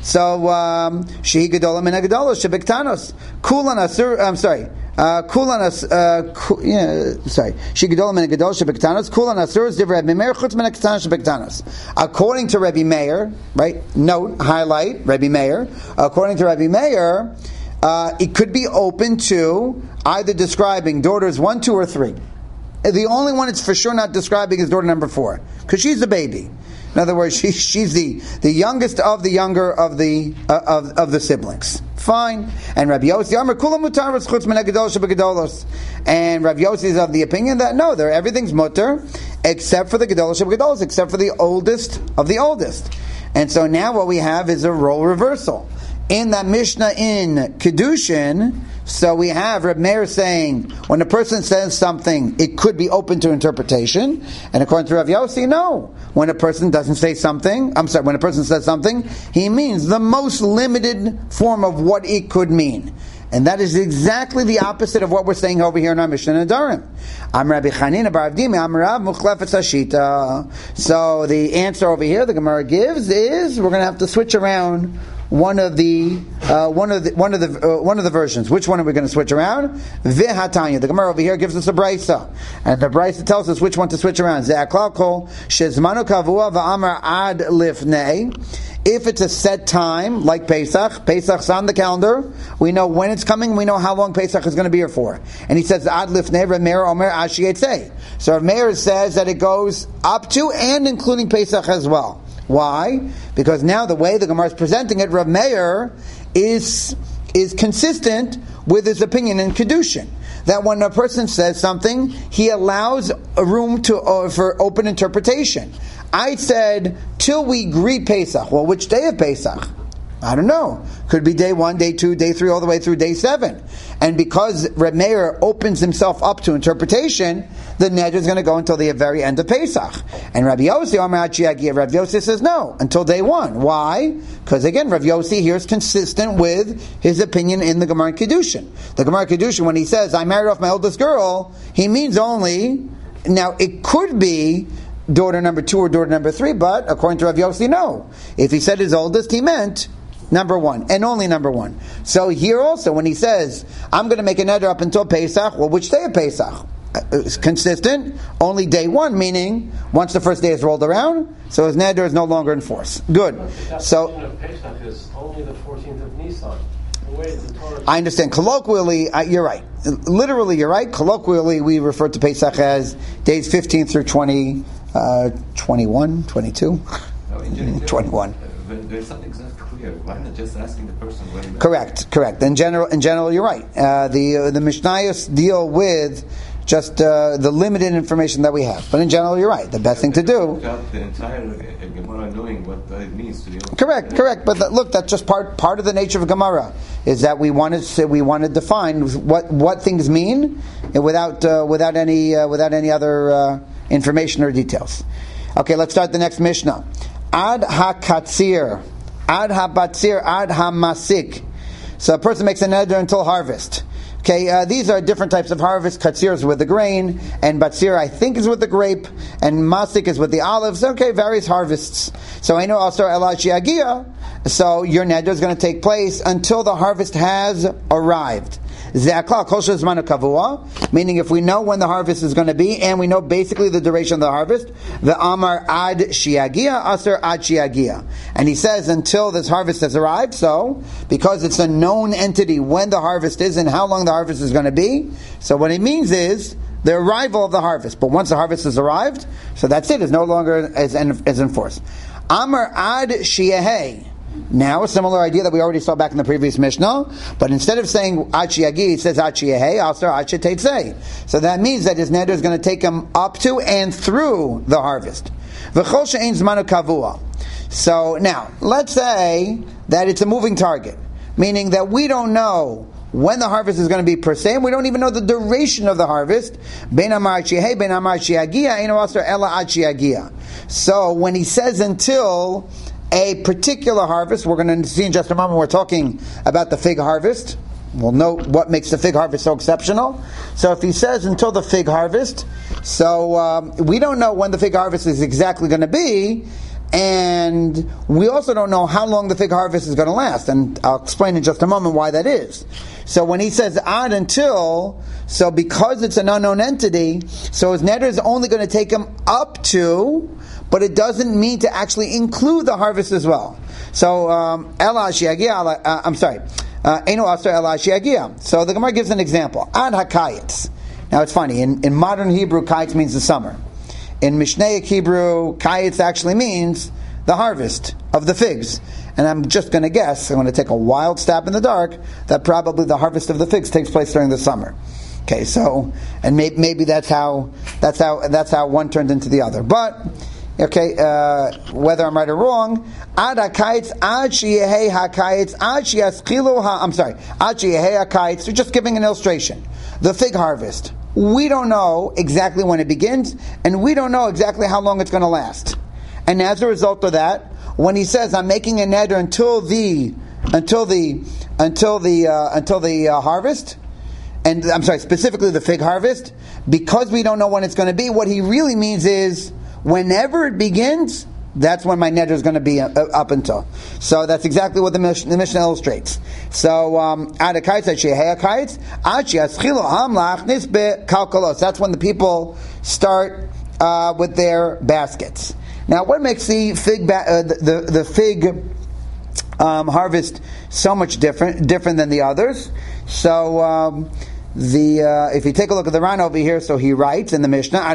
So she gedola min gedolos shebektanos kulan asur. I'm sorry. Kulan as sorry. She gedola min gedolos shebektanos kulan asur is divrei Rabbi Meir chutz min ketanos shebektanos. According to Rabbi Meir, note, highlight Rabbi Meir. According to Rabbi Meir, it could be open to either describing daughters 1, 2, or 3. The only one it's for sure not describing is daughter number 4, because she's the baby. In other words, she's the youngest of the younger of the siblings. Fine. And Rabbi Yossi Amar Kula Mutar Chutz Min HaGedolos Shebegedolos. And Rabbi Yossi is of the opinion that no, everything's mutter except for the Gedolos Shebegedolos, except for the oldest of the oldest. And so now what we have is a role reversal. In that Mishnah in Kedushin, so we have Reb Meir saying, when a person says something, it could be open to interpretation. And according to Rav Yossi, no. When a person doesn't say something, when a person says something, he means the most limited form of what it could mean. And that is exactly the opposite of what we're saying over here in our Mishnah Nedarim. Am Rabbi Chanina bar Avdimi, Am Rav Muchlefetz Hashita. So the answer over here the Gemara gives is we're going to have to switch around one of the versions. Which one are we going to switch around? V'hatanya. The Gemara over here gives us a brisa, and the brisa tells us which one to switch around. Ze'aklal kol shezmanu kavua va'amar ad lifnei. If it's a set time, like Pesach's on the calendar, we know when it's coming, we know how long Pesach is going to be here for. And he says, Ad lifnei Rav Meir omer ad sheyetzei. So Rav Meir says that it goes up to and including Pesach as well. Why? Because now the way the Gemara is presenting it, Rav Meir is consistent with his opinion in Kedushin. That when a person says something, he allows a room for open interpretation. I said, till we greet Pesach. Well, which day of Pesach? I don't know. Could be day 1, day 2, day 3, all the way through day 7. And because Reb Meir opens himself up to interpretation, the neder is going to go until the very end of Pesach. And Rabbi Yossi, Rabbi Yossi says no, until day 1. Why? Because again, Rabbi Yossi here is consistent with his opinion in the Gemara Kedushin. The Gemara Kedushin, when he says, I married off my oldest girl, he means only, now it could be daughter number 2 or daughter number 3, but according to Rav Yossi, no. If he said his oldest, he meant number 1, and only number 1. So here also, when he says, I'm going to make a neder up until Pesach, well, which day of Pesach? It's consistent, only day 1, meaning once the first day is rolled around, so his neder is no longer in force. Good. So of Pesach is only the 14th of Nisan. The way the Torah... I understand. Colloquially, you're right. Literally, you're right. Colloquially, we refer to Pesach as days 15 through 20, 21, 22, No, in general, 21. When there's something that's clear, why not just asking the person when? Correct. In general, you're right. The Mishnayos deal with just the limited information that we have. But in general, you're right. The best thing to do. Without the entire Gemara knowing what it means to you. Correct. But look, that's just part of the nature of Gemara, is that we want to define what things mean without any other information or details. Okay, let's start the next Mishnah. Ad ha-katzir, ad ha-batzir, ad ha-masik. So a person makes a neder until harvest. Okay, these are different types of harvest. Katzir is with the grain, and batzir I think is with the grape, and masik is with the olives. Okay, various harvests. So I know also elachiagia. So your neder is going to take place until the harvest has arrived. Ze'aklal kol shezmanu kavua, meaning if we know when the harvest is going to be, and we know basically the duration of the harvest, the amar ad shiagia, aser ad shiagia. And he says until this harvest has arrived, so, because it's a known entity when the harvest is and how long the harvest is going to be, so what it means is the arrival of the harvest. But once the harvest has arrived, so that's it, it's no longer as in force. Amar ad shiahei. Now, a similar idea that we already saw back in the previous Mishnah, but instead of saying Achi Yagi, it says Achi Yehei, also Achi Teitzei. So that means that his neder is going to take him up to and through the harvest. V'chol she'ein zmanu kavua. So now, let's say that it's a moving target, meaning that we don't know when the harvest is going to be per se, and we don't even know the duration of the harvest. Ben amar Achi Yehei, ben amar Achi Yagia, eino also ela Achi Yagia. So when he says until a particular harvest, we're going to see in just a moment, we're talking about the fig harvest. We'll note what makes the fig harvest so exceptional. So if he says until the fig harvest, so we don't know when the fig harvest is exactly going to be, and we also don't know how long the fig harvest is going to last, and I'll explain in just a moment why that is. So when he says ad until, so because it's an unknown entity, so his neder is only going to take him up to, but it doesn't mean to actually include the harvest as well. So, ela shiagia, I'm sorry, eno aser ela shiagia. So the Gemara gives an example. Ad hakayitz. Now it's funny, in modern Hebrew, kayitz means the summer. In Mishnaic Hebrew, kayitz actually means the harvest of the figs. And I'm just going to guess, I'm going to take a wild stab in the dark, that probably the harvest of the figs takes place during the summer. Okay, so, and maybe that's how one turned into the other. But, okay, whether I'm right or wrong, ad hakayitz, ad sheyehei hakayitz, ad sheyaskilu I'm sorry, ad sheyehei hakayitz, we're just giving an illustration. The fig harvest. We don't know exactly when it begins, and we don't know exactly how long it's going to last. And as a result of that, when he says, I'm making a neder until the harvest, and I'm sorry, specifically the fig harvest, because we don't know when it's going to be, what he really means is, whenever it begins, that's when my neder is going to be up until. So that's exactly what the Mishnah illustrates. So, that's when the people start with their baskets. Now, what makes the fig harvest so much different than the others? So, if you take a look at the Ran over here, so he writes in the Mishnah, the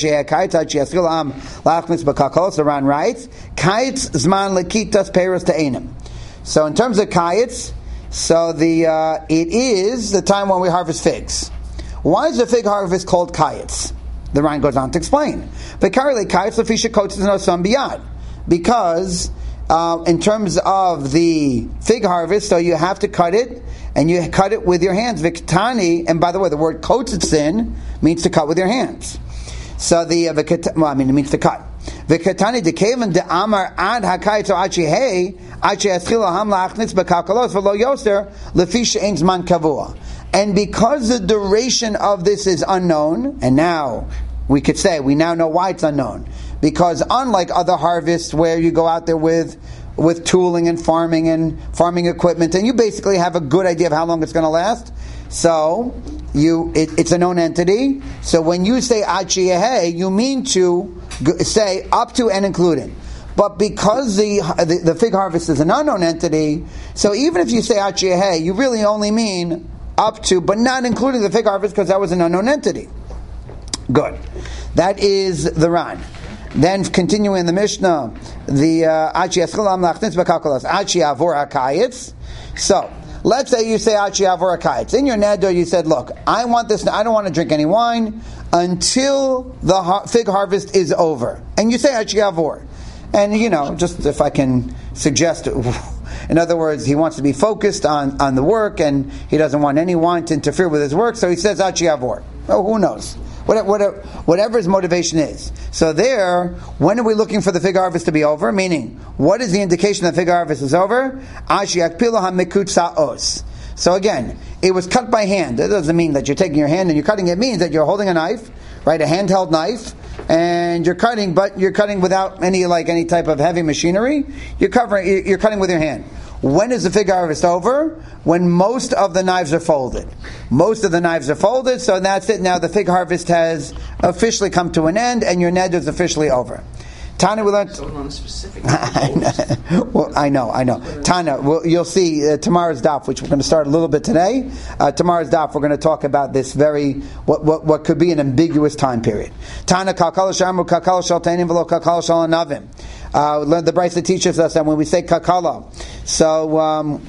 Ran writes, Kaitz zman lekitas peros te'enim. So in terms of Kaitz, so it is the time when we harvest figs. Why is the fig harvest called Kaitz? The Ran goes on to explain. Because in terms of the fig harvest, so you have to cut it, and you cut it with your hands. Viktani, and by the way, the word kotzitzin means to cut with your hands. So it means to cut. Vikatani dekevan de amar ad hakayitz achi hey achi aschila ham lachnitz b'kalkalos v'lo yoser lefi she'ein zman kavua. And because the duration of this is unknown, and now we could say we now know why it's unknown, because unlike other harvests where you go out there with tooling and farming equipment, and you basically have a good idea of how long it's going to last. So it's a known entity. So when you say Ad Sheyehe, you mean to say up to and including. But because the fig harvest is an unknown entity, so even if you say Ad Sheyehe, you really only mean up to, but not including the fig harvest because that was an unknown entity. Good. That is the Ran. Then continuing in the Mishnah, the Achi Eschalam Lachnis B'Kalkalos Achi Avor HaKayitz. So let's say you say Achi Avor HaKayitz. In your neder you said, look, I don't want to drink any wine until the fig harvest is over. And you say Achi Avor. And just if I can suggest, in other words, he wants to be focused on the work and he doesn't want any wine to interfere with his work, so he says Achi Avor. Oh, who knows? Whatever his motivation is. So there, when are we looking for the fig harvest to be over? Meaning, what is the indication that the fig harvest is over? So again, it was cut by hand. That doesn't mean that you're taking your hand and you're cutting. It means that you're holding a knife, right? A handheld knife, and you're cutting, but you're cutting without any type of heavy machinery. You're cutting with your hand. When is the fig harvest over? When most of the knives are folded. Most of the knives are folded, so that's it. Now the fig harvest has officially come to an end, and your neder is officially over. Tana, we learned. Someone on a specific. Well, I know. Tana, you'll see tomorrow's daf, which we're going to start a little bit today. Tomorrow's daf, we're going to talk about this what could be an ambiguous time period. Tana kakal shamu kakal shal tainim v'lo kakal shal anavim. The Brisa teaches us that when we say kakala, so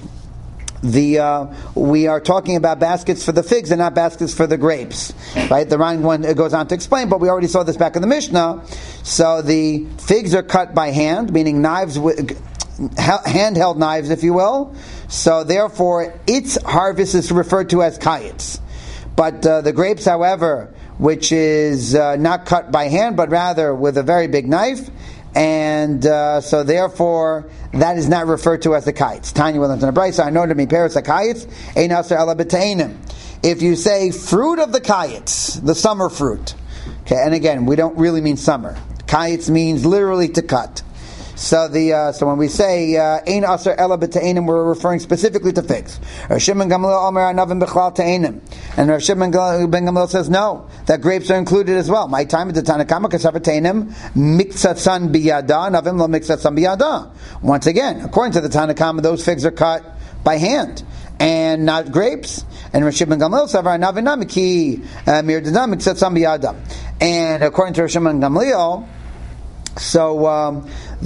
we are talking about baskets for the figs and not baskets for the grapes, right? The Ran one goes on to explain, but we already saw this back in the Mishnah. So the figs are cut by hand, meaning knives, handheld knives, if you will. So therefore, its harvest is referred to as kayitz. But the grapes, however, which is not cut by hand, but rather with a very big knife, and so therefore that is not referred to as the kites. Tanya will enter the Brisa. I know to me Paris a kites. Ein aser ela b'teinim. If you say fruit of the kites, the summer fruit, okay, and again we don't really mean summer. Kites means literally to cut. So when we say ein aser ela b'teinim, we're referring specifically to figs. Rav Shimon Gamliel Omer anavim b'chlal teinim, and Rav Shimon ben Gamliel says no, that grapes are included as well. My time at the Tanakama kasav teinim miktzatsan biyada, navim lo miktzatsan biyada. Once again, according to the Tanakama, those figs are cut by hand and not grapes. And Rav Shimon Gamliel savar navim namiki mirdada miktzatsan biyada. And according to Rav Shimon Gamliel, so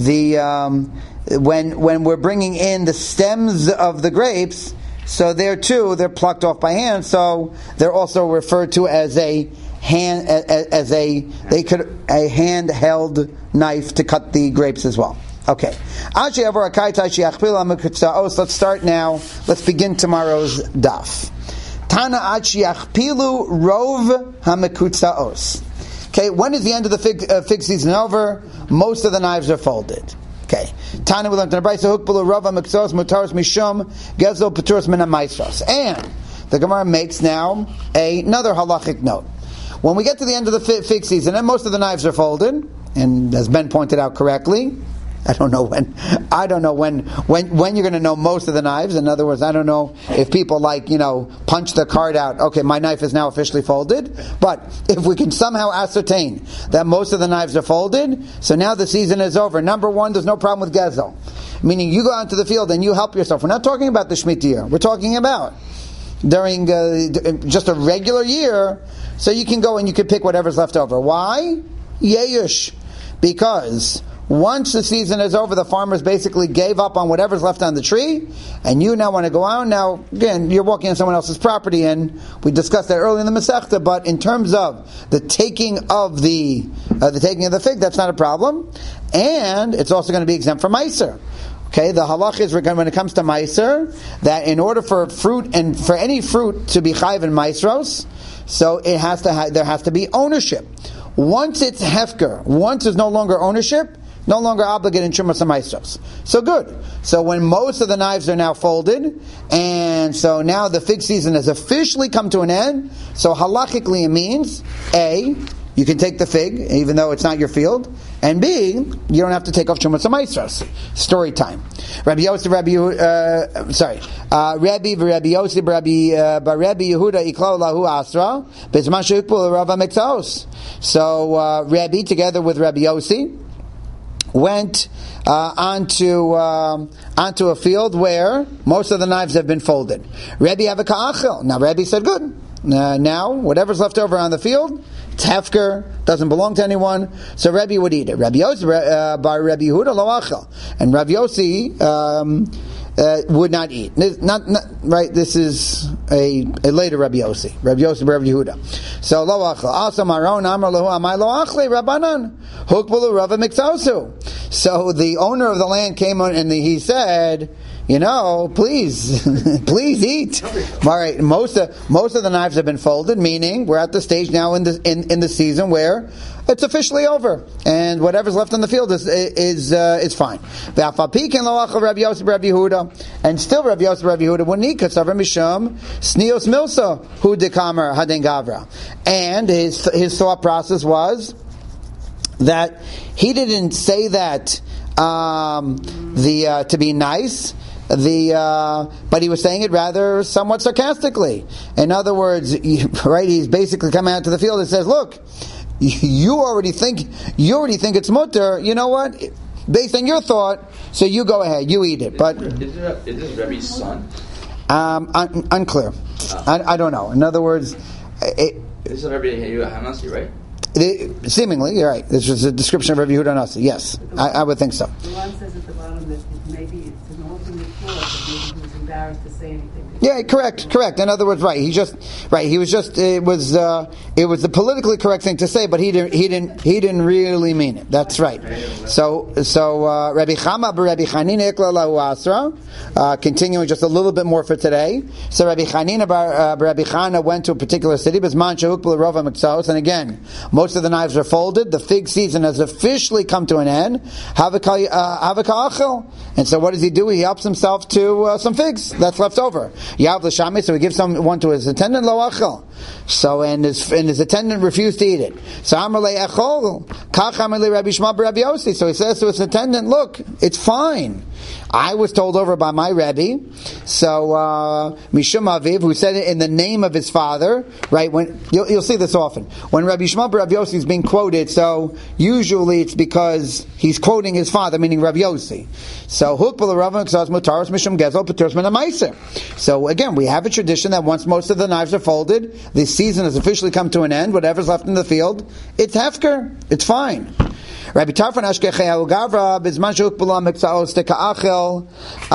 when we're bringing in the stems of the grapes, so there too they're plucked off by hand. So they're also referred to as a handheld knife to cut the grapes as well. Okay. Let's start now. Let's begin tomorrow's daf. Tana achiachpilu rov hamekutzaos. Okay, when is the end of the fig season over? Most of the knives are folded. Okay. Tana will learn to the Brisa hukbalu rava miksos mutaros mishum gezel paturos min ha'maisros. And the Gemara makes now another halachic note. When we get to the end of the fig season, and most of the knives are folded, and as Ben pointed out correctly, I don't know when you're going to know most of the knives. In other words, I don't know if people punch the card out. Okay, my knife is now officially folded. But if we can somehow ascertain that most of the knives are folded, so now the season is over. Number one, there's no problem with gezel, meaning you go out to the field and you help yourself. We're not talking about the Shemitah year. We're talking about during just a regular year. So you can go and you can pick whatever's left over. Why? Yeyush, because once the season is over, the farmers basically gave up on whatever's left on the tree, and you now want to go out. Now, again, you're walking on someone else's property, and we discussed that earlier in the Masechta. But in terms of the taking of the fig, that's not a problem, and it's also going to be exempt from Meiser. Okay, the halach is when it comes to Meiser that in order for fruit and for any fruit to be chayv in Meisros, so there has to be ownership. Once it's hefker, once there's no longer ownership, no longer obligated in Shumas HaMaisros. So good. So when most of the knives are now folded, and so now the fig season has officially come to an end, so halachically it means, A, you can take the fig, even though it's not your field, and B, you don't have to take off Trumas HaMaasros. Story time. Rabbi Yossi, Rabbi Yossi, Rabbi Yehuda Iklo Lahu Asra, Bizman Shukpul Rav HaMiksos. So Rabbi, together with Rabbi Yossi, went onto a field where most of the knives have been folded. Rabbi have a ka'achel. Now Rabbi said, good. Now whatever's left over on the field, it's hefker, doesn't belong to anyone, so Rabbi would eat it. Rabbi Yossi bar Rabbi Yehuda lo achel, and Rabbi Yossi would not eat. Not right. This is a later Rabbi Yossi. Rabbi Yossi bar Rabbi Yehuda. So lo achel. Also maron amar lahu amai lo achle Rabbanan hukbulu Rava Miksosu. So the owner of the land came on and he said, please, please eat. All right, most of the knives have been folded, meaning we're at the stage now in the season where it's officially over, and whatever's left on the field is fine. And still Rabbi Yossi Rabbi Yehuda wouldn't eat because mishum snios milsa hu dekamer haden gavra, and his thought process was that he didn't say that to be nice. But he was saying it rather somewhat sarcastically. In other words, right? He's basically coming out to the field and says, "Look, you already think it's mutter. You know what? Based on your thought, so you go ahead, you eat it." But is this Rebbe's son? Unclear. I don't know. In other words, this is Rebbe Hanasi, right? Seemingly, you're right. This was a description of Rabbi Yehuda Hanasi. Yes, I would think so. The one says at the bottom that maybe it's an alternate clause, but maybe he was embarrassed to say anything. Yeah, correct. In other words, right. It was the politically correct thing to say, but he didn't really mean it. That's right. So Rabbi Chama b'Rabbi Chanina ikla lahu asra. Continuing just a little bit more for today. So Rabbi Chanina b'Rabbi Chana went to a particular city, Bizman shehukbul Rav HaMiksos, and again, most of the knives are folded. The fig season has officially come to an end. Havaka'achel. And so what does he do? He helps himself to some figs that's left over. Yav l'shami, so he gives one to his attendant, lo achel. So and his attendant refused to eat it. So Amar le echol, kach amar le Rabbi Shema b'Rabbi Yossi. So he says to his attendant, look, it's fine. I was told over by my Rebbe, so Mishum Aviv, who said it in the name of his father, right? When you'll see this often when Rabbi Shema bar Rabbi Yossi is being quoted. So usually it's because he's quoting his father, meaning Rabbi Yossi. So Hukbul Rav HaMiksos Mutaros Mishum Gezel P'turos Min HaMaiser. So again, we have a tradition that once most of the knives are folded, the season has officially come to an end. Whatever's left in the field, it's hefker. It's fine. Rabbi Tarfon Ashkechei Gavra Bizman Shukbul Miksaos Teka'achel.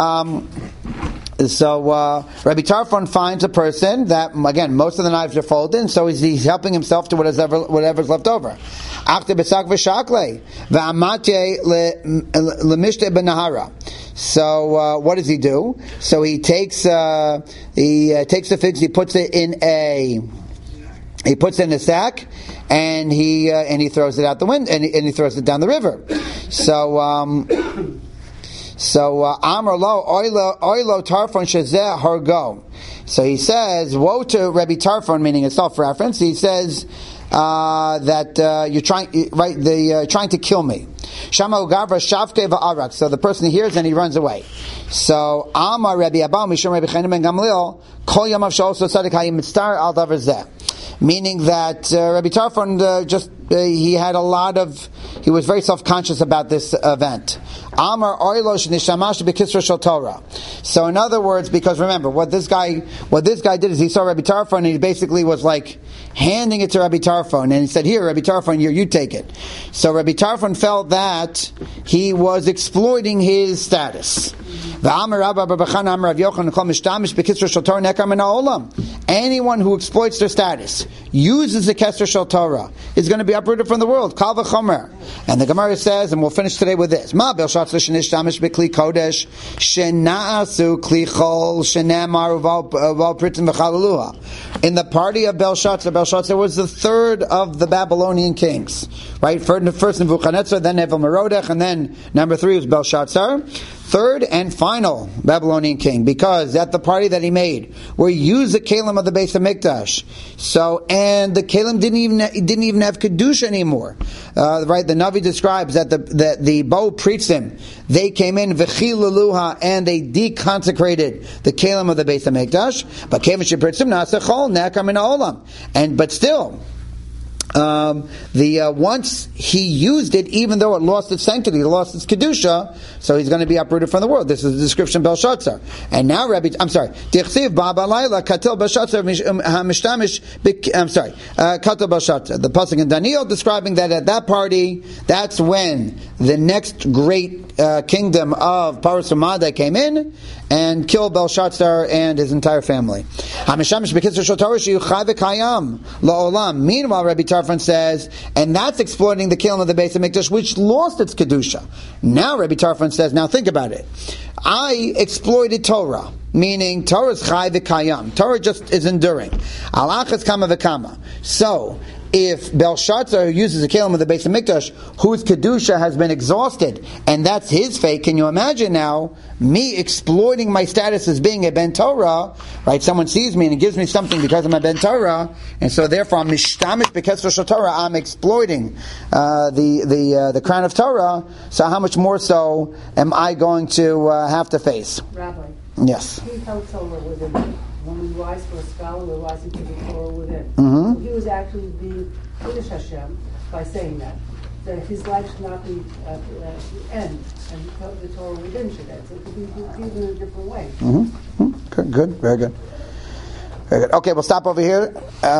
So Rabbi Tarfon finds a person that, again, most of the knives are folded, and so he's helping himself to whatever's left over. After Besak v'Shakle v'Amatye leMishte benahara. So what does he do? So he takes the figs, he puts it in a sack, and he throws it out the window, and he throws it down the river. So Amar lo oilo Tarfon shezeh hargo. So he says, woe to Rabbi Tarfon, meaning it's self-reference. He says that you're trying to kill me. Shama ugavra shavke va'arak. So the person hears and he runs away. So Amar Rabbi Abba Mishum Rabbi Chaim ben Gamliel kol yamav sha'oso tzaddik hayim mitzar al davar zeh. Meaning that Rabbi Tarfon he was very self-conscious about this event. Amar oilosh nishamash b'kisra shel Torah. So in other words, because remember what this guy did is he saw Rabbi Tarfon and he basically was like handing it to Rabbi Tarfon, and he said, "Here, Rabbi Tarfon, you take it." So Rabbi Tarfon felt that he was exploiting his status. Anyone who exploits their status, uses the Kesser Shel Torah, is going to be uprooted from the world. Kal v'chomer. And the Gemara says, and we'll finish today with this: Ma belshatz l'shenishtamish b'kli kodesh shena'asu kli chol shenamar uval pritzim v'chalaluha. In the party of Belshazzar was the third of the Babylonian kings, right? First Nebuchadnezzar, then Nevel Merodach, and then number 3 was Belshazzar. third and final Babylonian king, because at the party that he made, where he used the Kalim of the Beis HaMikdash, so, and the Kalim didn't even have Kedusha anymore. Right, the Navi describes that the Bo Pritzim, they came in, V'chilaluha, and they deconsecrated the Kalim of the Beis HaMikdash, but Kevin Shepritzim Nasa Chol Nekar Min Ha'olam. But still, once he used it, even though it lost its sanctity, it lost its kedusha, so he's going to be uprooted from the world. This is the description of Belshazzar. And now Dichsiv Baba Laila Katil Belshazzar Mishtamish. Katil Belshazzar. The pasuk in Daniel describing that at that party, that's when the next great kingdom of Paras Umada came in and killed Belshazzar and his entire family. Meanwhile, Rabbi Tarfon says, and that's exploiting the Kalim of the Beis HaMikdash, which lost its Kedusha. Now Rabbi Tarfon says, now think about it. I exploited Torah, meaning Torah is chai v'kayam. Torah just is enduring. Alachas kama v'kama. So, if Belshazzar uses the Kalim of the Beis HaMikdash, whose Kedusha has been exhausted, and that's his fate, can you imagine now me exploiting my status as being a Ben Torah, right? Someone sees me and gives me something because I'm a Ben Torah, and so therefore I'm mishtamish because of Torah, I'm exploiting the crown of Torah, so how much more so am I going to have to face? Rabbi. Yes. He held Torah within him. When we rise for a scholar, we're rising to the Torah within. Mm-hmm. So he was actually being Kiddush Hashem by saying that his life should not be end, and the Torah within should end. So it could be viewed in a different way. Mm-hmm. Good, very good. Very good. Okay, we'll stop over here.